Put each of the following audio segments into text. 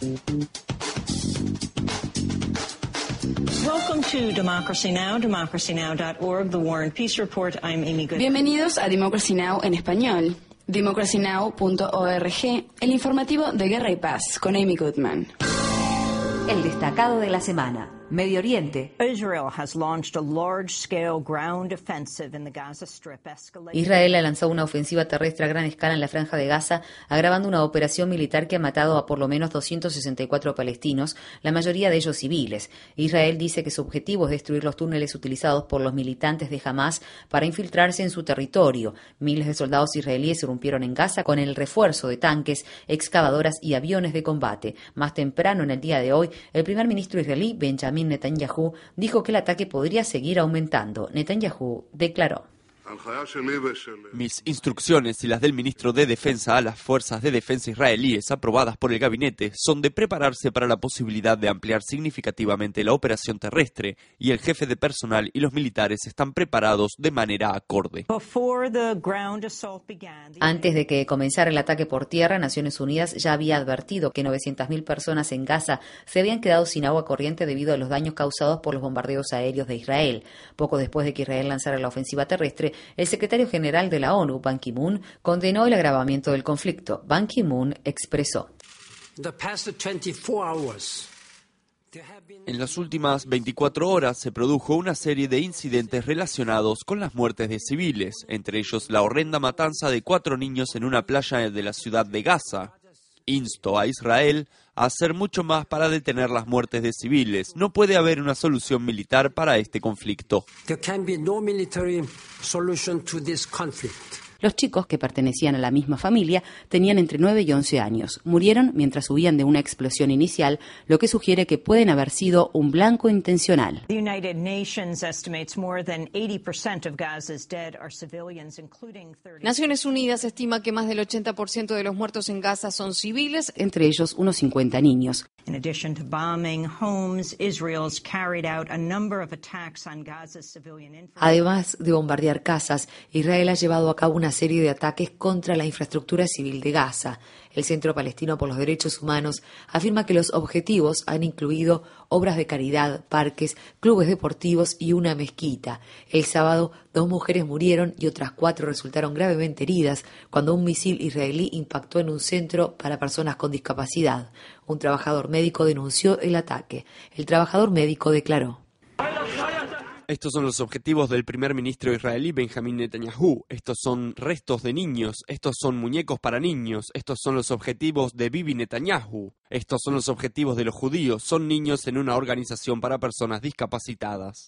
Welcome to Democracy Now!, democracynow.org, The War and Peace Report. I'm Amy Goodman. Bienvenidos a Democracy Now! En español. democracynow.org, el informativo de Guerra y Paz, con Amy Goodman. El destacado de la semana. Medio Oriente. Israel ha lanzado una ofensiva terrestre a gran escala en la Franja de Gaza, agravando una operación militar que ha matado a por lo menos 264 palestinos, la mayoría de ellos civiles. Israel dice que su objetivo es destruir los túneles utilizados por los militantes de Hamás para infiltrarse en su territorio. Miles de soldados israelíes irrumpieron en Gaza con el refuerzo de tanques, excavadoras y aviones de combate. Más temprano en el día de hoy, el primer ministro israelí, Benjamin Netanyahu, dijo que el ataque podría seguir aumentando. Netanyahu declaró: mis instrucciones y las del ministro de Defensa a las fuerzas de defensa israelíes aprobadas por el gabinete son de prepararse para la posibilidad de ampliar significativamente la operación terrestre, y el jefe de personal y los militares están preparados de manera acorde. Antes de que comenzara el ataque por tierra, Naciones Unidas ya había advertido que 900.000 personas en Gaza se habían quedado sin agua corriente debido a los daños causados por los bombardeos aéreos de Israel. Poco después de que Israel lanzara la ofensiva terrestre, el secretario general de la ONU, Ban Ki-moon, condenó el agravamiento del conflicto. Ban Ki-moon expresó: en las últimas 24 horas se produjo una serie de incidentes relacionados con las muertes de civiles, entre ellos la horrenda matanza de 4 niños en una playa de la ciudad de Gaza. Insto a Israel a hacer mucho más para detener las muertes de civiles. No puede haber una solución militar para este conflicto. Los chicos, que pertenecían a la misma familia, tenían entre 9 y 11 años. Murieron mientras huían de una explosión inicial, lo que sugiere que pueden haber sido un blanco intencional. Naciones Unidas estima que más del 80% de los muertos en Gaza son civiles, entre ellos unos 50 niños. Además de bombardear casas, Israel ha llevado a cabo una serie de ataques contra la infraestructura civil de Gaza. El Centro Palestino por los Derechos Humanos afirma que los objetivos han incluido obras de caridad, parques, clubes deportivos y una mezquita. El sábado, 2 mujeres murieron y otras 4 resultaron gravemente heridas cuando un misil israelí impactó en un centro para personas con discapacidad. Un trabajador médico denunció el ataque. El trabajador médico declaró: estos son los objetivos del primer ministro israelí Benjamin Netanyahu. Estos son restos de niños. Estos son muñecos para niños. Estos son los objetivos de Bibi Netanyahu. Estos son los objetivos de los judíos. Son niños en una organización para personas discapacitadas.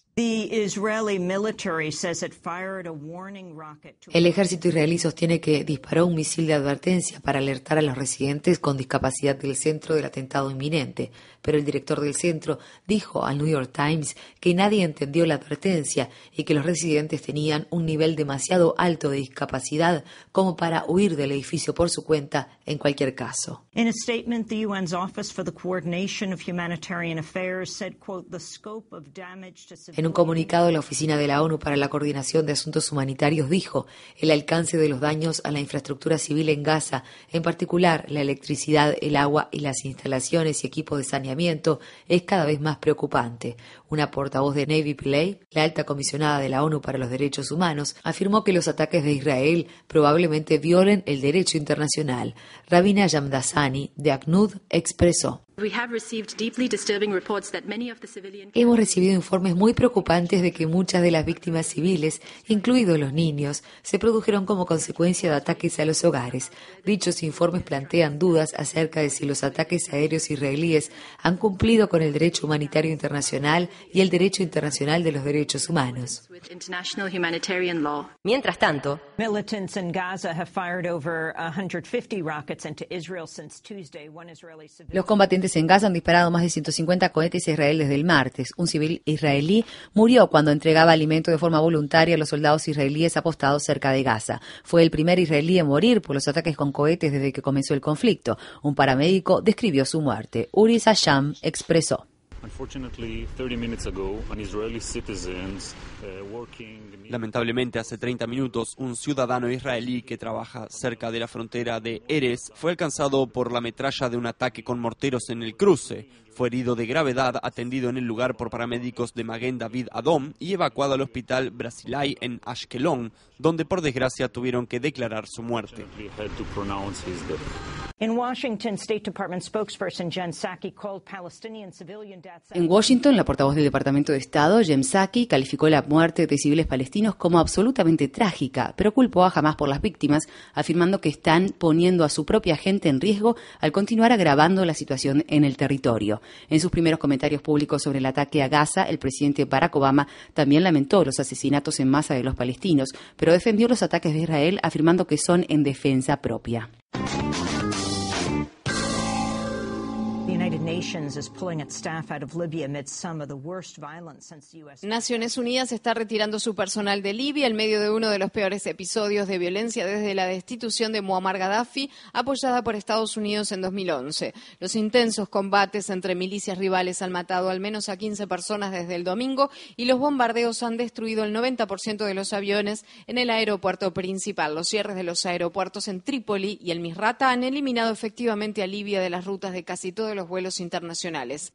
El ejército israelí sostiene que disparó un misil de advertencia para alertar a los residentes con discapacidad del centro del atentado inminente, pero el director del centro dijo al New York Times que nadie entendió la advertencia y que los residentes tenían un nivel demasiado alto de discapacidad como para huir del edificio por su cuenta en cualquier caso. In a statement, the UN's Office for the Coordination of Humanitarian Affairs said, quote, the scope of damage to civilians. En un comunicado, la Oficina de la ONU para la Coordinación de Asuntos Humanitarios dijo: el alcance de los daños a la infraestructura civil en Gaza, en particular la electricidad, el agua y las instalaciones y equipos de saneamiento, es cada vez más preocupante. Una portavoz de Navi Pillay, la alta comisionada de la ONU para los Derechos Humanos, afirmó que los ataques de Israel probablemente violen el derecho internacional. Rabina Yamdasani, de ACNUD, expresó: hemos recibido informes muy preocupantes de que muchas de las víctimas civiles, incluidos los niños, se produjeron como consecuencia de ataques a los hogares. Dichos informes plantean dudas acerca de si los ataques aéreos israelíes han cumplido con el derecho humanitario internacional y el derecho internacional de los derechos humanos. Mientras tanto, Militants in Gaza have fired over 150 rockets into Israel since Tuesday. One Israeli civilian. Los combatientes en Gaza han disparado más de 150 cohetes a Israel desde el martes. Un civil israelí murió cuando entregaba alimento de forma voluntaria a los soldados israelíes apostados cerca de Gaza. Fue el primer israelí en morir por los ataques con cohetes desde que comenzó el conflicto. Un paramédico describió su muerte. Uri Sasham expresó: Lamentablemente, hace 30 minutos, un ciudadano israelí que trabaja cerca de la frontera de Erez fue alcanzado por la metralla de un ataque con morteros en el cruce. Fue herido de gravedad, atendido en el lugar por paramédicos de Maguen David Adom y evacuado al hospital Brasilai en Ashkelon, donde por desgracia tuvieron que declarar su muerte. En Washington, State Department spokesperson Jen Psaki called Palestinian civilian deaths. En Washington, la portavoz del Departamento de Estado, Jen Psaki, calificó la muerte de civiles palestinos como absolutamente trágica, pero culpó a Hamás por las víctimas, afirmando que están poniendo a su propia gente en riesgo al continuar agravando la situación en el territorio. En sus primeros comentarios públicos sobre el ataque a Gaza, el presidente Barack Obama también lamentó los asesinatos en masa de los palestinos, pero defendió los ataques de Israel, afirmando que son en defensa propia. Naciones Unidas está retirando su personal de Libia en medio de uno de los peores episodios de violencia desde la destitución de Muammar Gaddafi, apoyada por Estados Unidos en 2011. Los intensos combates entre milicias rivales han matado al menos a 15 personas desde el domingo y los bombardeos han destruido el 90% de los aviones en el aeropuerto principal. Los cierres de los aeropuertos en Trípoli y el Misrata han eliminado efectivamente a Libia de las rutas de casi todos los vuelos internacionales.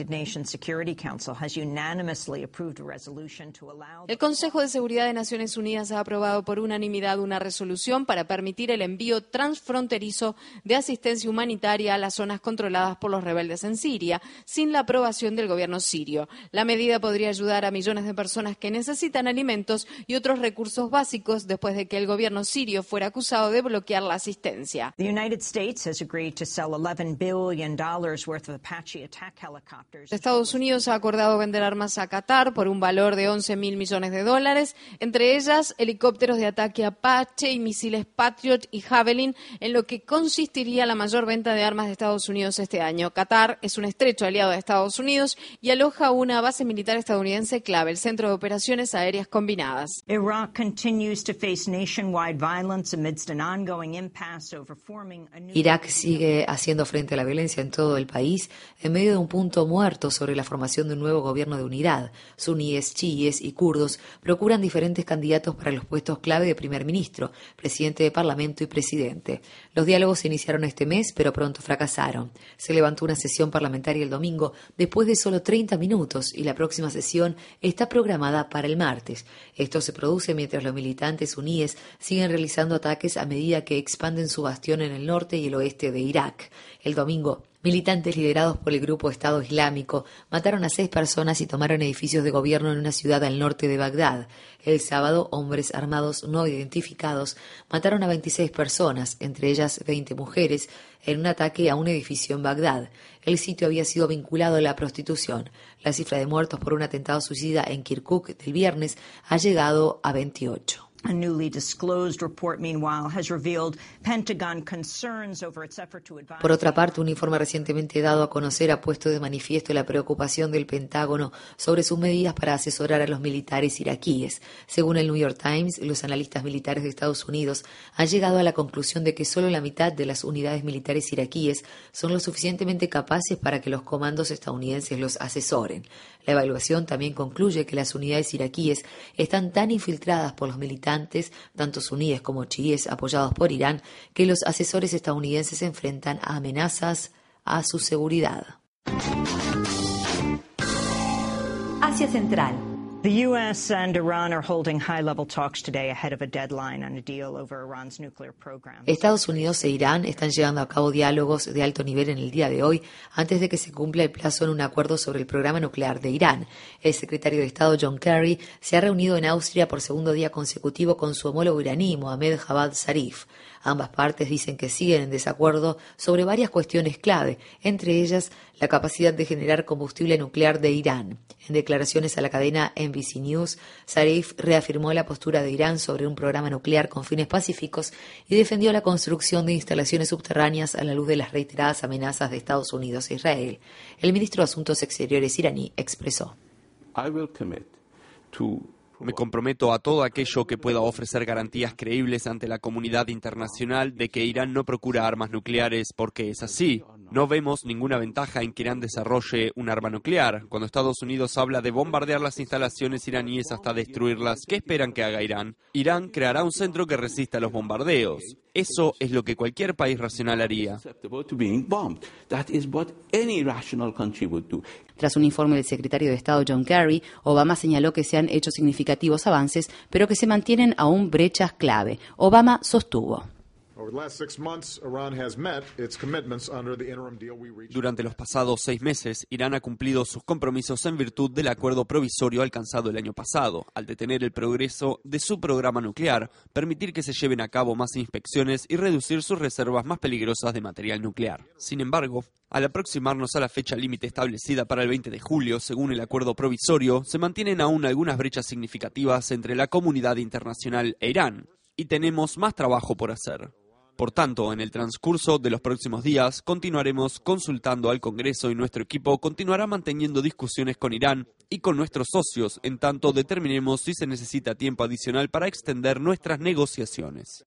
El Consejo de Seguridad de Naciones Unidas ha aprobado por unanimidad una resolución para permitir el envío transfronterizo de asistencia humanitaria a las zonas controladas por los rebeldes en Siria, sin la aprobación del gobierno sirio. La medida podría ayudar a millones de personas que necesitan alimentos y otros recursos básicos después de que el gobierno sirio fuera acusado de bloquear la asistencia. Estados Unidos ha acordado vender armas a Qatar por un valor de $11.000 millones, entre ellas helicópteros de ataque Apache y misiles Patriot y Javelin, en lo que consistiría la mayor venta de armas de Estados Unidos este año. Qatar es un estrecho aliado de Estados Unidos y aloja una base militar estadounidense clave, el Centro de Operaciones Aéreas Combinadas. Irak sigue haciendo frente a la violencia en todo el país en medio de un punto muerto sobre la formación de un nuevo gobierno de unidad. Suníes, chiíes y kurdos procuran diferentes candidatos para los puestos clave de primer ministro, presidente de parlamento y presidente. Los diálogos se iniciaron este mes, pero pronto fracasaron. Se levantó una sesión parlamentaria el domingo después de solo 30 minutos y la próxima sesión está programada para el martes. Esto se produce mientras los militantes suníes siguen realizando ataques a medida que expanden su bastión en el norte y el oeste de Irak. El domingo, militantes liderados por el grupo Estado Islámico mataron a 6 personas y tomaron edificios de gobierno en una ciudad al norte de Bagdad. El sábado, hombres armados no identificados mataron a 26 personas, entre ellas 20 mujeres, en un ataque a un edificio en Bagdad. El sitio había sido vinculado a la prostitución. La cifra de muertos por un atentado suicida en Kirkuk del viernes ha llegado a 28. A newly disclosed report, meanwhile, has revealed Pentagon concerns over its effort to advise. Por otra parte, un informe recientemente dado a conocer ha puesto de manifiesto la preocupación del Pentágono sobre sus medidas para asesorar a los militares iraquíes. Según el New York Times, los analistas militares de Estados Unidos han llegado a la conclusión de que solo la mitad de las unidades militares iraquíes son lo suficientemente capaces para que los comandos estadounidenses los asesoren. La evaluación también concluye que las unidades iraquíes están tan infiltradas por los militantes, tanto suníes como chiíes apoyados por Irán, que los asesores estadounidenses se enfrentan a amenazas a su seguridad. Asia Central. The U.S. and Iran are holding high-level talks today ahead of a deadline on a deal over Iran's nuclear program. Estados Unidos e Irán están llevando a cabo diálogos de alto nivel en el día de hoy, antes de que se cumpla el plazo en un acuerdo sobre el programa nuclear de Irán. El secretario de Estado John Kerry se ha reunido en Austria por segundo día consecutivo con su homólogo iraní, Mohammad Javad Zarif. Ambas partes dicen que siguen en desacuerdo sobre varias cuestiones clave, entre ellas la capacidad de generar combustible nuclear de Irán. En declaraciones a la cadena NBC News, Zarif reafirmó la postura de Irán sobre un programa nuclear con fines pacíficos y defendió la construcción de instalaciones subterráneas a la luz de las reiteradas amenazas de Estados Unidos e Israel. El ministro de Asuntos Exteriores iraní expresó: Me comprometo a todo aquello que pueda ofrecer garantías creíbles ante la comunidad internacional de que Irán no procura armas nucleares porque es así. No vemos ninguna ventaja en que Irán desarrolle un arma nuclear. Cuando Estados Unidos habla de bombardear las instalaciones iraníes hasta destruirlas, ¿qué esperan que haga Irán? Irán creará un centro que resista los bombardeos. Eso es lo que cualquier país racional haría. Tras un informe del secretario de Estado John Kerry, Obama señaló que se han hecho significativos avances, pero que se mantienen aún brechas clave. Obama sostuvo: durante los pasados 6 meses, Irán ha cumplido sus compromisos en virtud del acuerdo provisorio alcanzado el año pasado, al detener el progreso de su programa nuclear, permitir que se lleven a cabo más inspecciones y reducir sus reservas más peligrosas de material nuclear. Sin embargo, al aproximarnos a la fecha límite establecida para el 20 de julio, según el acuerdo provisorio, se mantienen aún algunas brechas significativas entre la comunidad internacional e Irán, y tenemos más trabajo por hacer. Por tanto, en el transcurso de los próximos días, continuaremos consultando al Congreso y nuestro equipo continuará manteniendo discusiones con Irán y con nuestros socios, en tanto determinemos si se necesita tiempo adicional para extender nuestras negociaciones.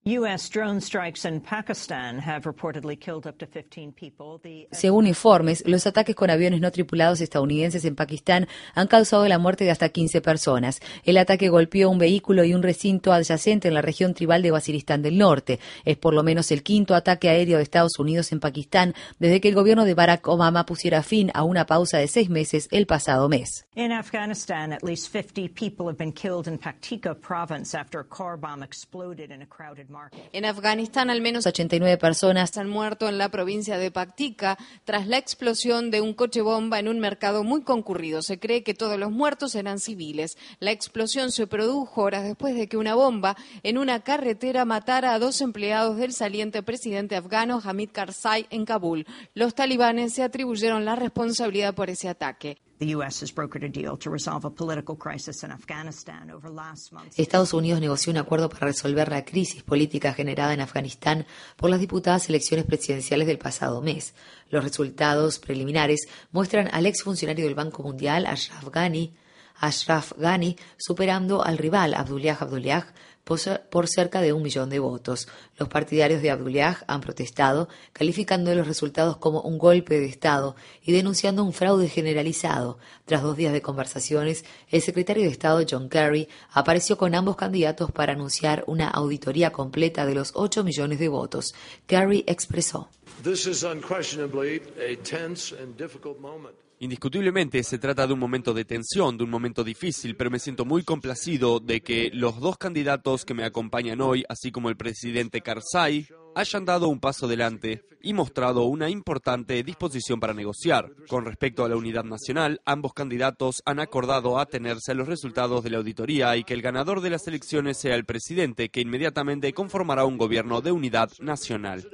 Según informes, los ataques con aviones no tripulados estadounidenses en Pakistán han causado la muerte de hasta 15 personas. El ataque golpeó un vehículo y un recinto adyacente en la región tribal de Waziristán del Norte. Es por lo menos el quinto ataque aéreo de Estados Unidos en Pakistán desde que el gobierno de Barack Obama pusiera fin a una pausa de 6 meses el pasado mes. In Afghanistan, at least 50 people have been killed in Paktika province after a car bomb exploded in a crowded market. En Afganistán, al menos 89 personas han muerto en la provincia de Paktika tras la explosión de un coche bomba en un mercado muy concurrido. Se cree que todos los muertos eran civiles. La explosión se produjo horas después de que una bomba en una carretera matara a 2 empleados del saliente presidente afgano Hamid Karzai en Kabul. Los talibanes se atribuyeron la responsabilidad por ese ataque. Estados Unidos negoció un acuerdo para resolver la crisis política generada en Afganistán por las diputadas elecciones presidenciales del pasado mes. Los resultados preliminares muestran al exfuncionario del Banco Mundial, Ashraf Ghani, superando al rival Abdullah Abdullah por cerca de 1 millón de votos. Los partidarios de Abdullah han protestado, calificando los resultados como un golpe de Estado y denunciando un fraude generalizado. Tras 2 días de conversaciones, el secretario de Estado John Kerry apareció con ambos candidatos para anunciar una auditoría completa de los 8 millones de votos. Kerry expresó: indiscutiblemente se trata de un momento de tensión, de un momento difícil, pero me siento muy complacido de que los 2 candidatos que me acompañan hoy, así como el presidente Karzai, hayan dado un paso adelante y mostrado una importante disposición para negociar. Con respecto a la unidad nacional, ambos candidatos han acordado atenerse a los resultados de la auditoría y que el ganador de las elecciones sea el presidente, que inmediatamente conformará un gobierno de unidad nacional.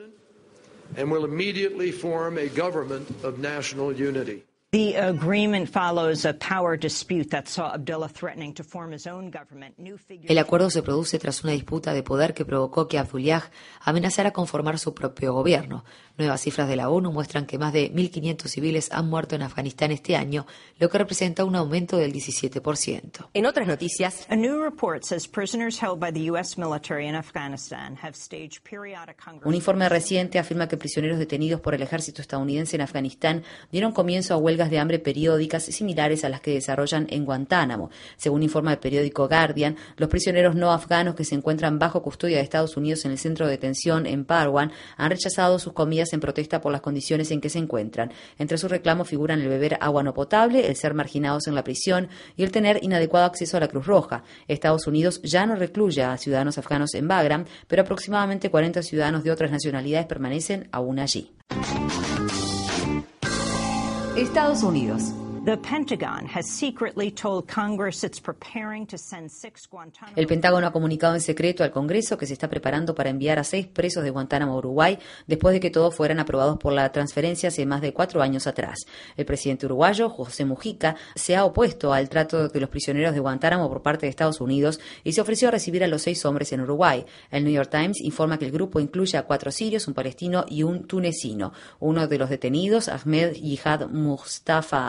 The agreement follows a power dispute that saw Abdullah threatening to form his own government. El acuerdo se produce tras una disputa de poder que provocó que Abdullah amenazara con formar su propio gobierno. Nuevas cifras de la ONU muestran que más de 1.500 civiles han muerto en Afganistán este año, lo que representa un aumento del 17%. En otras noticias, a new report says prisoners held by the U.S. military in Afghanistan have staged periodic hunger. Un informe reciente afirma que prisioneros detenidos por el ejército estadounidense en Afganistán dieron comienzo a huelgas de hambre periódicas similares a las que desarrollan en Guantánamo. Según informa el periódico Guardian, los prisioneros no afganos que se encuentran bajo custodia de Estados Unidos en el centro de detención en Parwan han rechazado sus comidas en protesta por las condiciones en que se encuentran. Entre sus reclamos figuran el beber agua no potable, el ser marginados en la prisión y el tener inadecuado acceso a la Cruz Roja. Estados Unidos ya no recluye a ciudadanos afganos en Bagram, pero aproximadamente 40 ciudadanos de otras nacionalidades permanecen aún allí. Estados Unidos. The Pentagon has secretly told Congress it's preparing to send 6 Guantanamo. El Pentágono ha comunicado en secreto al Congreso que se está preparando para enviar a 6 presos de Guantánamo a Uruguay después de que todos fueran aprobados por la transferencia hace más de 4 años atrás. El presidente uruguayo, José Mujica, se ha opuesto al trato de los prisioneros de Guantánamo por parte de Estados Unidos y se ofreció a recibir a los 6 hombres en Uruguay. El New York Times informa que el grupo incluye a 4 sirios, un palestino y un tunecino. Uno de los detenidos, Ahmed Jihad Mustafa Diyar,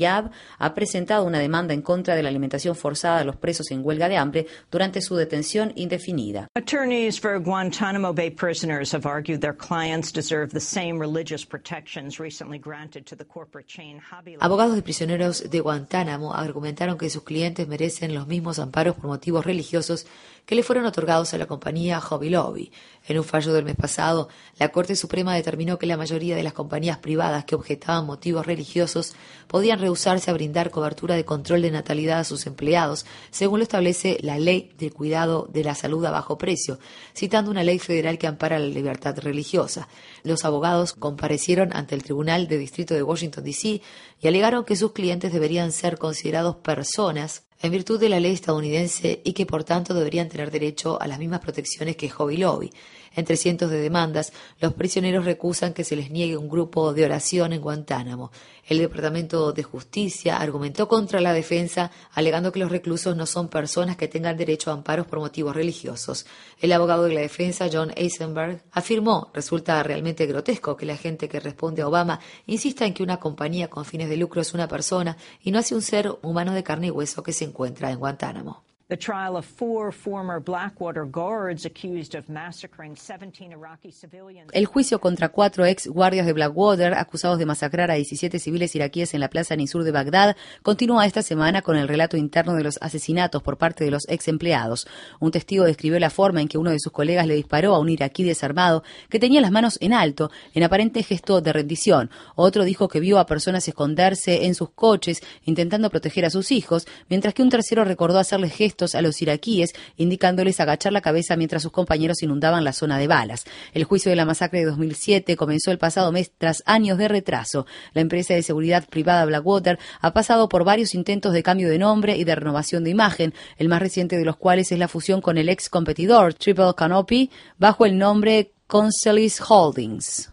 Diab ha presentado una demanda en contra de la alimentación forzada a los presos en huelga de hambre durante su detención indefinida. Attorneys for Guantanamo Bay prisoners have argued their clients deserve the same religious protections recently granted to the corporate chain Hobby Lobby. Abogados de prisioneros de Guantánamo argumentaron que sus clientes merecen los mismos amparos por motivos religiosos que le fueron otorgados a la compañía Hobby Lobby. En un fallo del mes pasado, la Corte Suprema determinó que la mayoría de las compañías privadas que objetaban motivos religiosos podían rehusarse a brindar cobertura de control de natalidad a sus empleados, según lo establece la Ley de Cuidado de la Salud a Bajo Precio, citando una ley federal que ampara la libertad religiosa. Los abogados comparecieron ante el Tribunal de Distrito de Washington, D.C. y alegaron que sus clientes deberían ser considerados personas en virtud de la ley estadounidense y que por tanto deberían tener derecho a las mismas protecciones que Hobby Lobby. Entre cientos de demandas, los prisioneros recusan que se les niegue un grupo de oración en Guantánamo. El Departamento de Justicia argumentó contra la defensa, alegando que los reclusos no son personas que tengan derecho a amparos por motivos religiosos. El abogado de la defensa, John Eisenberg, afirmó: resulta realmente grotesco que la gente que responde a Obama insista en que una compañía con fines de lucro es una persona y no hace un ser humano de carne y hueso que se encuentra en Guantánamo. The trial of 4 former Blackwater guards accused of massacring 17 Iraqi civilians. El juicio contra 4 ex guardias de Blackwater acusados de masacrar a 17 civiles iraquíes en la plaza Nisur de Bagdad continúa esta semana con el relato interno de los asesinatos por parte de los ex empleados. Un testigo describió la forma en que uno de sus colegas le disparó a un iraquí desarmado que tenía las manos en alto en aparente gesto de rendición. Otro dijo que vio a personas esconderse en sus coches intentando proteger a sus hijos, mientras que un tercero recordó hacerles gestos a los iraquíes, indicándoles agachar la cabeza mientras sus compañeros inundaban la zona de balas. El juicio de la masacre de 2007 comenzó el pasado mes tras años de retraso. La empresa de seguridad privada Blackwater ha pasado por varios intentos de cambio de nombre y de renovación de imagen, el más reciente de los cuales es la fusión con el ex competidor Triple Canopy bajo el nombre Constellis Holdings.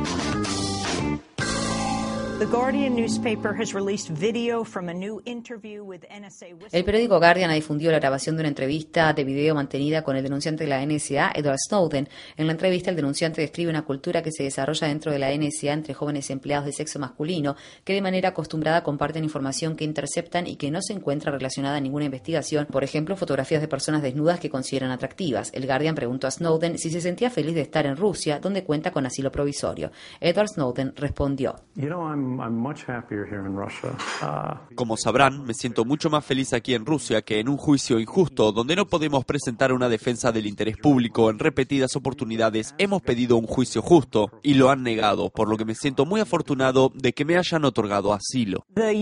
The Guardian newspaper has released video from a new interview with NSA whistleblower. El periódico Guardian ha difundido la grabación de una entrevista de video mantenida con el denunciante de la NSA, Edward Snowden. En la entrevista, el denunciante describe una cultura que se desarrolla dentro de la NSA entre jóvenes empleados de sexo masculino que de manera acostumbrada comparten información que interceptan y que no se encuentra relacionada a ninguna investigación, por ejemplo, fotografías de personas desnudas que consideran atractivas. El Guardian preguntó a Snowden si se sentía feliz de estar en Rusia, donde cuenta con asilo provisorio. Edward Snowden respondió: Como sabrán, me siento mucho más feliz aquí en Rusia que en un juicio injusto donde no podemos presentar una defensa del interés público. En repetidas oportunidades hemos pedido un juicio justo y lo han negado, por lo que me siento muy afortunado de que me hayan otorgado asilo.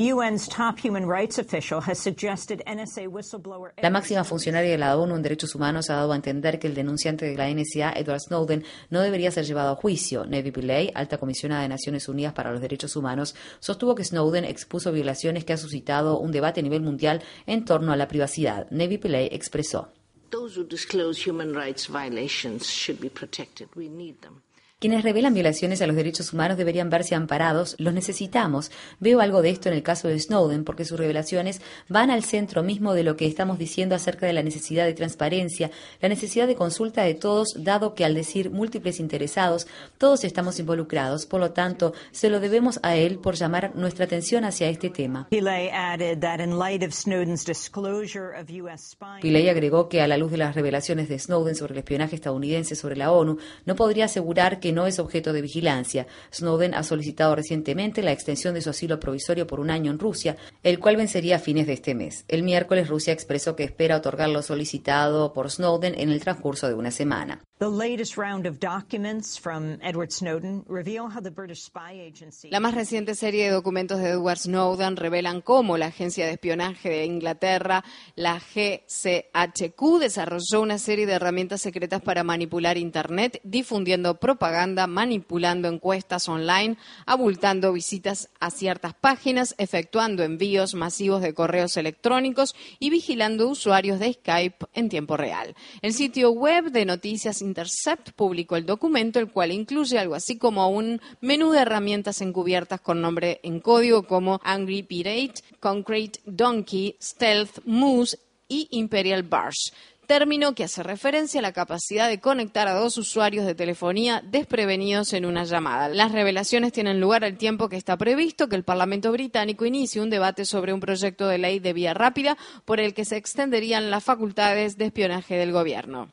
La máxima funcionaria de la ONU en Derechos Humanos ha dado a entender que el denunciante de la NSA, Edward Snowden, no debería ser llevado a juicio. Nevi Pillay, alta comisionada de Naciones Unidas para los Derechos Humanos, sostuvo que Snowden expuso violaciones que ha suscitado un debate a nivel mundial en torno a la privacidad. Nevi Pillay expresó: quienes revelan violaciones a los derechos humanos deberían verse amparados, los necesitamos. Veo algo de esto en el caso de Snowden, porque sus revelaciones van al centro mismo de lo que estamos diciendo acerca de la necesidad de transparencia, la necesidad de consulta de todos, dado que al decir múltiples interesados, todos estamos involucrados. Por lo tanto, se lo debemos a él por llamar nuestra atención hacia este tema. Pillay agregó que a la luz de las revelaciones de Snowden sobre el espionaje estadounidense sobre la ONU, no podría asegurar que no es objeto de vigilancia. Snowden ha solicitado recientemente la extensión de su asilo provisorio por 1 año en Rusia, el cual vencería a fines de este mes. El miércoles, Rusia expresó que espera otorgar lo solicitado por Snowden en el transcurso de una semana. La más reciente serie de documentos de Edward Snowden revelan cómo la agencia de espionaje de Inglaterra, la GCHQ, desarrolló una serie de herramientas secretas para manipular Internet, difundiendo propaganda, manipulando encuestas online, abultando visitas a ciertas páginas, efectuando envíos masivos de correos electrónicos y vigilando usuarios de Skype en tiempo real. El sitio web de noticias Intercept publicó el documento, el cual incluye algo así como un menú de herramientas encubiertas con nombre en código como Angry Pirate, Concrete Donkey, Stealth Moose y Imperial Barge. término que hace referencia a la capacidad de conectar a dos usuarios de telefonía desprevenidos en una llamada. Las revelaciones tienen lugar al tiempo que está previsto que el Parlamento británico inicie un debate sobre un proyecto de ley de vía rápida por el que se extenderían las facultades de espionaje del gobierno.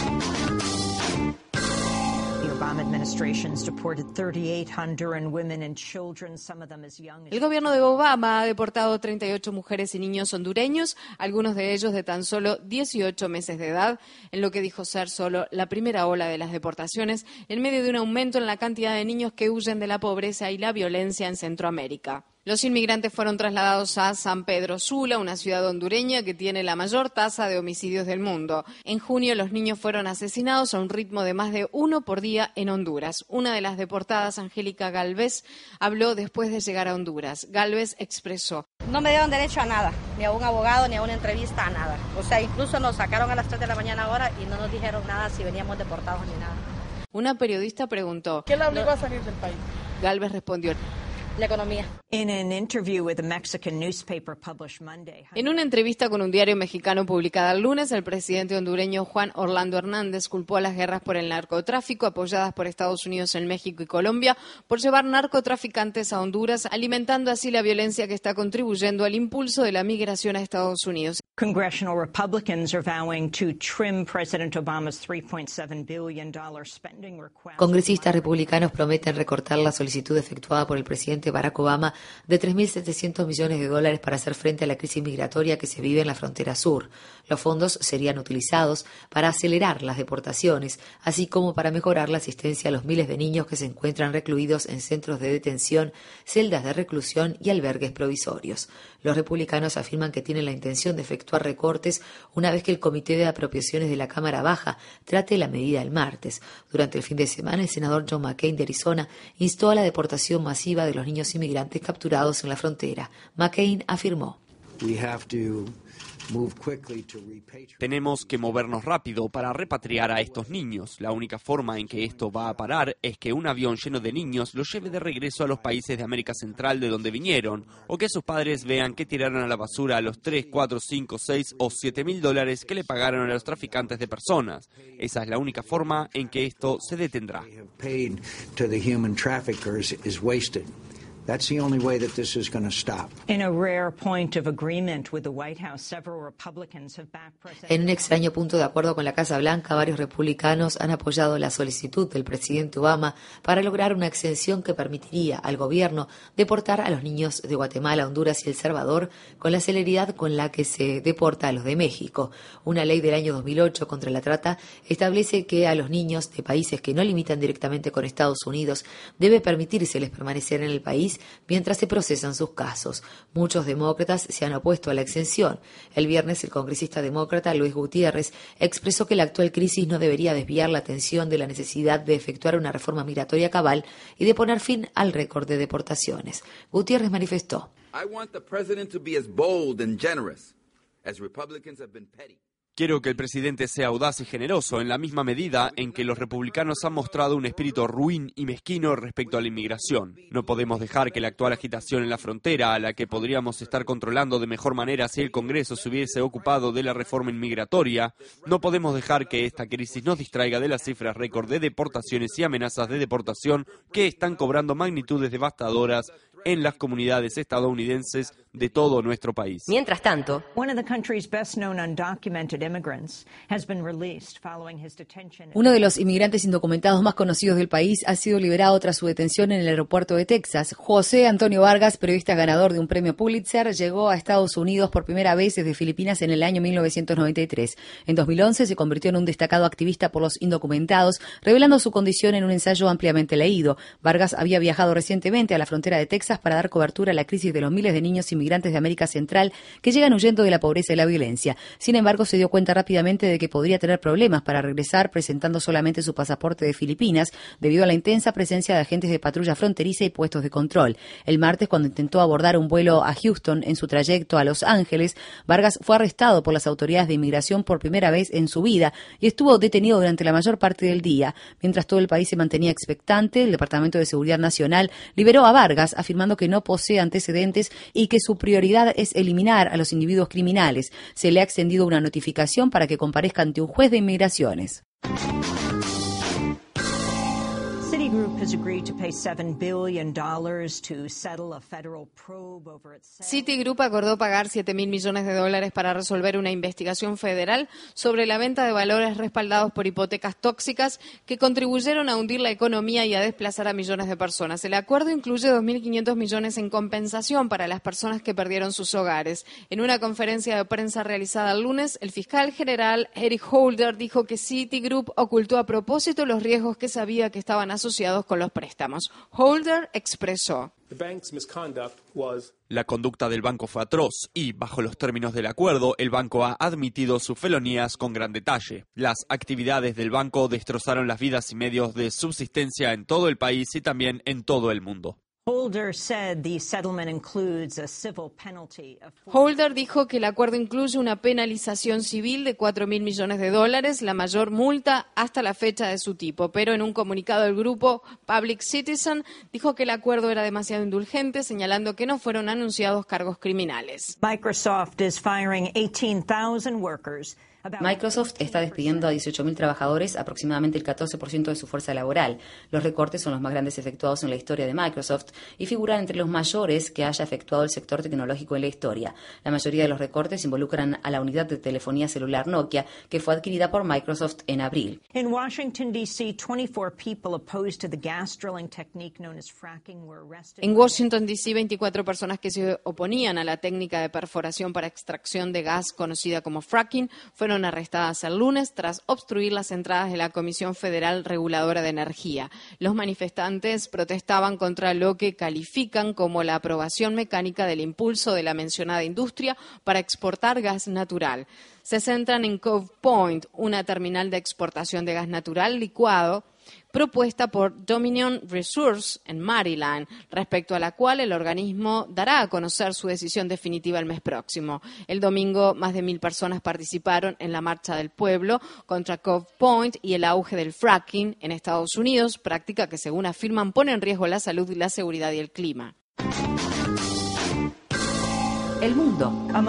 El gobierno de Obama ha deportado 38 mujeres y niños hondureños, algunos de ellos de tan solo 18 meses de edad, en lo que dijo ser solo la primera ola de las deportaciones, en medio de un aumento en la cantidad de niños que huyen de la pobreza y la violencia en Centroamérica. Los inmigrantes fueron trasladados a San Pedro Sula, una ciudad hondureña que tiene la mayor tasa de homicidios del mundo. En junio, los niños fueron asesinados a un ritmo de más de uno por día en Honduras. Una de las deportadas, Angélica Galvez, habló después de llegar a Honduras. Galvez expresó: no me dieron derecho a nada, ni a un abogado, ni a una entrevista, a nada. O sea, incluso nos sacaron a las 3 de la mañana ahora y no nos dijeron nada si veníamos deportados ni nada. Una periodista preguntó: ¿qué la obligó a salir del país? Galvez respondió: la economía. En una entrevista con un diario mexicano publicada el lunes, el presidente hondureño Juan Orlando Hernández culpó a las guerras por el narcotráfico apoyadas por Estados Unidos en México y Colombia por llevar narcotraficantes a Honduras, alimentando así la violencia que está contribuyendo al impulso de la migración a Estados Unidos. Congressional Republicans are vowing to trim President Obama's $3.7 billion spending request. Congresistas republicanos prometen recortar la solicitud efectuada por el presidente Barack Obama de $3.700 millones para hacer frente a la crisis migratoria que se vive en la frontera sur. Los fondos serían utilizados para acelerar las deportaciones, así como para mejorar la asistencia a los miles de niños que se encuentran recluidos en centros de detención, celdas de reclusión y albergues provisorios. Los republicanos afirman que tienen la intención de efectuar recortes una vez que el Comité de Apropiaciones de la Cámara Baja trate la medida el martes. Durante el fin de semana, el senador John McCain de Arizona instó a la deportación masiva de los niños inmigrantes capturados en la frontera. McCain afirmó: tenemos que movernos rápido para repatriar a estos niños. La única forma en que esto va a parar es que un avión lleno de niños los lleve de regreso a los países de América Central de donde vinieron, o que sus padres vean que tiraron a la basura a los 3, 4, 5, 6 o $7,000 que le pagaron a los traficantes de personas. Esa es la única forma en que esto se detendrá. That's the only way that this is going to stop. In a rare point of agreement with the White House, several Republicans have backed President. En un extraño punto de acuerdo con la Casa Blanca, varios republicanos han apoyado la solicitud del presidente Obama para lograr una exención que permitiría al gobierno deportar a los niños de Guatemala, Honduras y El Salvador con la celeridad con la que se deporta a los de México. Una ley del año 2008 contra la trata establece que a los niños de países que no limitan directamente con Estados Unidos debe permitírseles permanecer en el país mientras se procesan sus casos. Muchos demócratas se han opuesto a la exención. El viernes, el congresista demócrata Luis Gutiérrez expresó que la actual crisis no debería desviar la atención de la necesidad de efectuar una reforma migratoria cabal y de poner fin al récord de deportaciones. Gutiérrez manifestó: I want the president to be as bold and generous as Republicans have been petty. Quiero que el presidente sea audaz y generoso en la misma medida en que los republicanos han mostrado un espíritu ruin y mezquino respecto a la inmigración. No podemos dejar que la actual agitación en la frontera, a la que podríamos estar controlando de mejor manera si el Congreso se hubiese ocupado de la reforma inmigratoria, no podemos dejar que esta crisis nos distraiga de las cifras récord de deportaciones y amenazas de deportación que están cobrando magnitudes devastadoras en las comunidades estadounidenses de todo nuestro país. Mientras tanto, uno de los inmigrantes indocumentados más conocidos del país ha sido liberado tras su detención en el aeropuerto de Texas. José Antonio Vargas, periodista ganador de un premio Pulitzer, llegó a Estados Unidos por primera vez desde Filipinas en el año 1993. En 2011 se convirtió en un destacado activista por los indocumentados, revelando su condición en un ensayo ampliamente leído. Vargas había viajado recientemente a la frontera de Texas para dar cobertura a la crisis de los miles de niños inmigrantes de América Central que llegan huyendo de la pobreza y la violencia. Sin embargo, se dio cuenta rápidamente de que podría tener problemas para regresar presentando solamente su pasaporte de Filipinas debido a la intensa presencia de agentes de patrulla fronteriza y puestos de control. El martes, cuando intentó abordar un vuelo a Houston en su trayecto a Los Ángeles, Vargas fue arrestado por las autoridades de inmigración por primera vez en su vida y estuvo detenido durante la mayor parte del día. Mientras todo el país se mantenía expectante, el Departamento de Seguridad Nacional liberó a Vargas, afirmando afirmando que no posee antecedentes y que su prioridad es eliminar a los individuos criminales. Se le ha extendido una notificación para que comparezca ante un juez de inmigraciones. Citigroup acordó pagar $7.000 millones para resolver una investigación federal sobre la venta de valores respaldados por hipotecas tóxicas que contribuyeron a hundir la economía y a desplazar a millones de personas. El acuerdo incluye 2.500 millones en compensación para las personas que perdieron sus hogares. En una conferencia de prensa realizada el lunes, el fiscal general Eric Holder dijo que Citigroup ocultó a propósito los riesgos que sabía que estaban asociados con los préstamos. Holder expresó: la conducta del banco fue atroz y, bajo los términos del acuerdo, el banco ha admitido sus felonías con gran detalle. Las actividades del banco destrozaron las vidas y medios de subsistencia en todo el país y también en todo el mundo. Holder dijo que el acuerdo incluye una penalización civil de $4.000 millones, la mayor multa hasta la fecha de su tipo. Pero en un comunicado el grupo Public Citizen dijo que el acuerdo era demasiado indulgente, señalando que no fueron anunciados cargos criminales. Microsoft está despidiendo a 18.000 trabajadores, aproximadamente el 14% de su fuerza laboral. Los recortes son los más grandes efectuados en la historia de Microsoft y figuran entre los mayores que haya efectuado el sector tecnológico en la historia. La mayoría de los recortes involucran a la unidad de telefonía celular Nokia, que fue adquirida por Microsoft en abril. En Washington, D.C., 24 people opposed to the gas drilling technique known as fracking were arrested. En Washington, D.C., 24 personas que se oponían a la técnica de perforación para extracción de gas conocida como fracking fueron arrestadas el lunes tras obstruir las entradas de la Comisión Federal Reguladora de Energía. Los manifestantes protestaban contra lo que califican como la aprobación mecánica del impulso de la mencionada industria para exportar gas natural. Se centran en Cove Point, una terminal de exportación de gas natural licuado propuesta por Dominion Resources en Maryland, respecto a la cual el organismo dará a conocer su decisión definitiva el mes próximo. El domingo, más de 1.000 personas participaron en la Marcha del Pueblo contra Cove Point y el auge del fracking en Estados Unidos, práctica que, según afirman, pone en riesgo la salud, la seguridad y el clima. El mundo.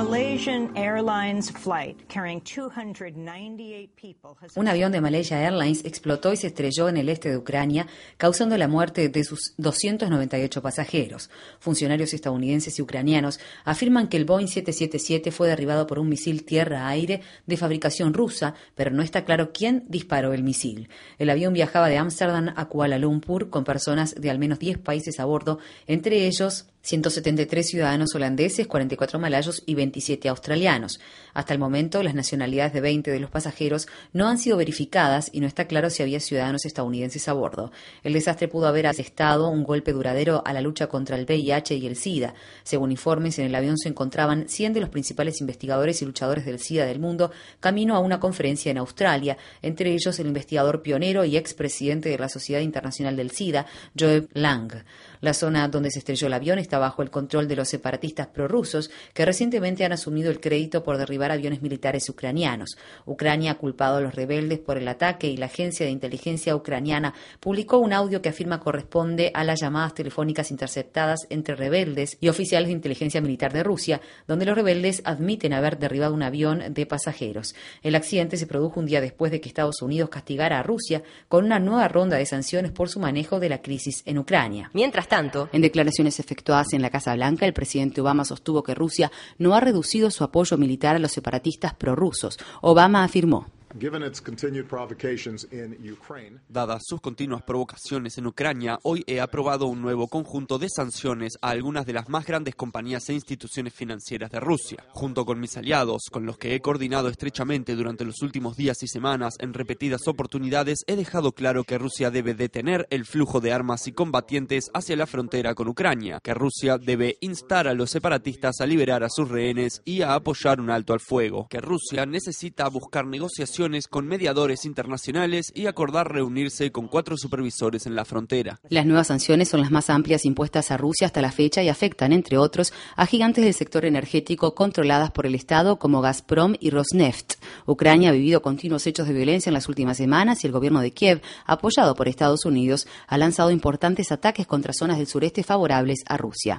Un avión de Malaysia Airlines explotó y se estrelló en el este de Ucrania, causando la muerte de sus 298 pasajeros. Funcionarios estadounidenses y ucranianos afirman que el Boeing 777 fue derribado por un misil tierra-aire de fabricación rusa, pero no está claro quién disparó el misil. El avión viajaba de Ámsterdam a Kuala Lumpur con personas de al menos 10 países a bordo, entre ellos 173 ciudadanos holandeses, 44 malayos y 27 australianos. Hasta el momento, las nacionalidades de 20 de los pasajeros no han sido verificadas y no está claro si había ciudadanos estadounidenses a bordo. El desastre pudo haber asestado un golpe duradero a la lucha contra el VIH y el SIDA. Según informes, en el avión se encontraban 100 de los principales investigadores y luchadores del SIDA del mundo camino a una conferencia en Australia, entre ellos el investigador pionero y expresidente de la Sociedad Internacional del SIDA, Joe Lang. La zona donde se estrelló el avión está bajo el control de los separatistas prorrusos que recientemente han asumido el crédito por derribar aviones militares ucranianos. Ucrania ha culpado a los rebeldes por el ataque y la agencia de inteligencia ucraniana publicó un audio que afirma corresponde a las llamadas telefónicas interceptadas entre rebeldes y oficiales de inteligencia militar de Rusia, donde los rebeldes admiten haber derribado un avión de pasajeros. El accidente se produjo un día después de que Estados Unidos castigara a Rusia con una nueva ronda de sanciones por su manejo de la crisis en Ucrania. Mientras tanto, en declaraciones efectuadas en la Casa Blanca, el presidente Obama sostuvo que Rusia no ha reducido su apoyo militar a los separatistas prorrusos. Obama afirmó: dadas sus continuas provocaciones en Ucrania, hoy he aprobado un nuevo conjunto de sanciones a algunas de las más grandes compañías e instituciones financieras de Rusia. Junto con mis aliados, con los que he coordinado estrechamente durante los últimos días y semanas en repetidas oportunidades, he dejado claro que Rusia debe detener el flujo de armas y combatientes hacia la frontera con Ucrania, que Rusia debe instar a los separatistas a liberar a sus rehenes y a apoyar un alto al fuego, que Rusia necesita buscar negociaciones negociaciones con mediadores internacionales y acordar reunirse con 4 supervisores en la frontera. Las nuevas sanciones son las más amplias impuestas a Rusia hasta la fecha y afectan, entre otros, a gigantes del sector energético controladas por el Estado como Gazprom y Rosneft. Ucrania ha vivido continuos hechos de violencia en las últimas semanas y el gobierno de Kiev, apoyado por Estados Unidos, ha lanzado importantes ataques contra zonas del sureste favorables a Rusia.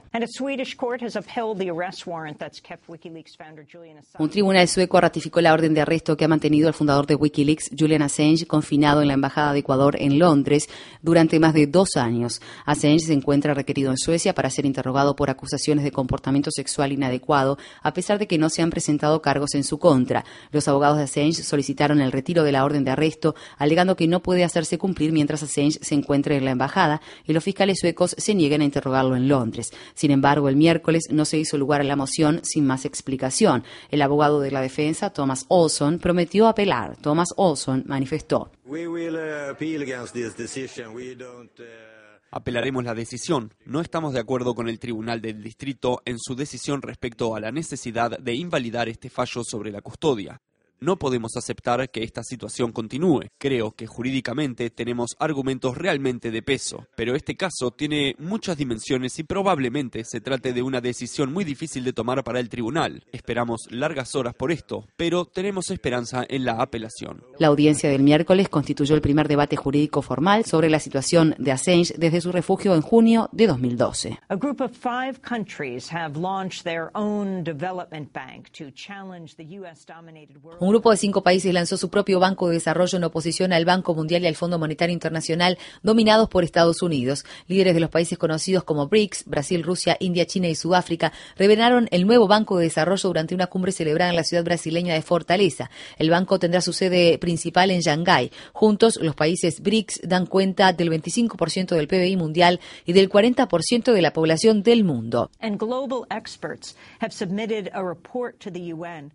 Un tribunal sueco ratificó la orden de arresto que ha mantenido al fundador de Wikileaks, Julian Assange, confinado en la Embajada de Ecuador en Londres durante más de 2 años. Assange se encuentra requerido en Suecia para ser interrogado por acusaciones de comportamiento sexual inadecuado, a pesar de que no se han presentado cargos en su contra. Los abogados de Assange solicitaron el retiro de la orden de arresto, alegando que no puede hacerse cumplir mientras Assange se encuentre en la embajada y los fiscales suecos se niegan a interrogarlo en Londres. Sin embargo, el miércoles no se hizo lugar a la moción sin más explicación. El abogado de la defensa, Thomas Olson, prometió apelar. Thomas Olson manifestó: Apelaremos la decisión. No estamos de acuerdo con el Tribunal del Distrito en su decisión respecto a la necesidad de invalidar este fallo sobre la custodia. No podemos aceptar que esta situación continúe. Creo que jurídicamente tenemos argumentos realmente de peso, pero este caso tiene muchas dimensiones y probablemente se trate de una decisión muy difícil de tomar para el tribunal. Esperamos largas horas por esto, pero tenemos esperanza en la apelación. La audiencia del miércoles constituyó el primer debate jurídico formal sobre la situación de Assange desde su refugio en junio de 2012. A group of 5 countries have launched their own development bank to challenge the US-dominated world. Un grupo de 5 países lanzó su propio Banco de Desarrollo en oposición al Banco Mundial y al Fondo Monetario Internacional, dominados por Estados Unidos. Líderes de los países conocidos como BRICS, Brasil, Rusia, India, China y Sudáfrica, revelaron el nuevo Banco de Desarrollo durante una cumbre celebrada en la ciudad brasileña de Fortaleza. El banco tendrá su sede principal en Shanghái. Juntos, los países BRICS dan cuenta del 25% del PBI mundial y del 40% de la población del mundo. And global experts have submitted a report to the UN.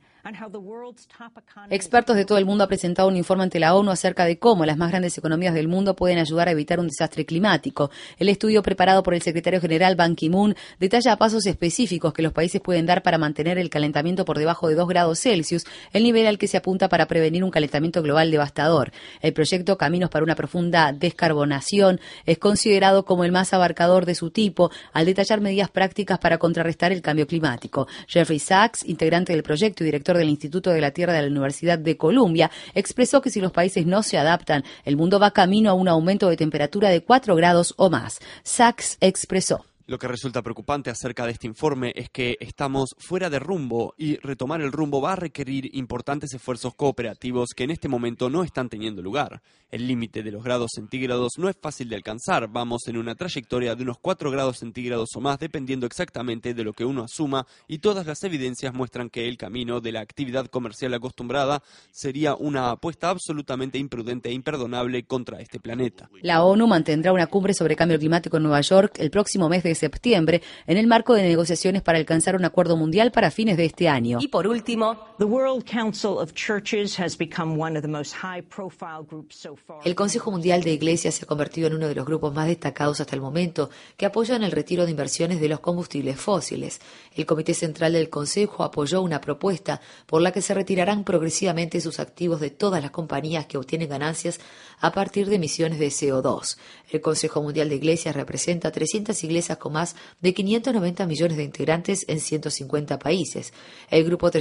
Expertos de todo el mundo han presentado un informe ante la ONU acerca de cómo las más grandes economías del mundo pueden ayudar a evitar un desastre climático. El estudio preparado por el secretario general Ban Ki-moon detalla pasos específicos que los países pueden dar para mantener el calentamiento por debajo de 2 grados Celsius, el nivel al que se apunta para prevenir un calentamiento global devastador. El proyecto Caminos para una profunda descarbonación es considerado como el más abarcador de su tipo al detallar medidas prácticas para contrarrestar el cambio climático. Jeffrey Sachs, integrante del proyecto y director del Instituto de la Tierra de la Universidad de Columbia, expresó que si los países no se adaptan, el mundo va camino a un aumento de temperatura de 4 grados o más. Sachs expresó: Lo que resulta preocupante acerca de este informe es que estamos fuera de rumbo y retomar el rumbo va a requerir importantes esfuerzos cooperativos que en este momento no están teniendo lugar. El límite de los grados centígrados no es fácil de alcanzar. Vamos en una trayectoria de unos 4 grados centígrados o más, dependiendo exactamente de lo que uno asuma, y todas las evidencias muestran que el camino de la actividad comercial acostumbrada sería una apuesta absolutamente imprudente e imperdonable contra este planeta. La ONU mantendrá una cumbre sobre cambio climático en Nueva York el próximo mes de septiembre, en el marco de negociaciones para alcanzar un acuerdo mundial para fines de este año. Y por último, the World Council of Churches has become one of the most high-profile groups so far. El Consejo Mundial de Iglesias se ha convertido en uno de los grupos más destacados hasta el momento que apoyan el retiro de inversiones de los combustibles fósiles. El Comité Central del Consejo apoyó una propuesta por la que se retirarán progresivamente sus activos de todas las compañías que obtienen ganancias a partir de emisiones de CO2. El Consejo Mundial de Iglesias representa 300 iglesias con más de 590 millones de integrantes en 150 países. El grupo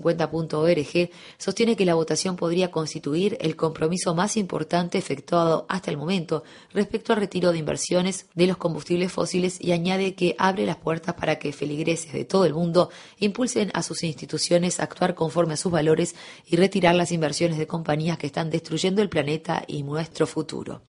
350.org sostiene que la votación podría constituir el compromiso más importante efectuado hasta el momento respecto al retiro de inversiones de los combustibles fósiles y añade que abre las puertas para que feligreses de todo el mundo impulsen a sus instituciones a actuar conforme a sus valores y retirar las inversiones de compañías que están destruyendo el planeta y nuestro futuro.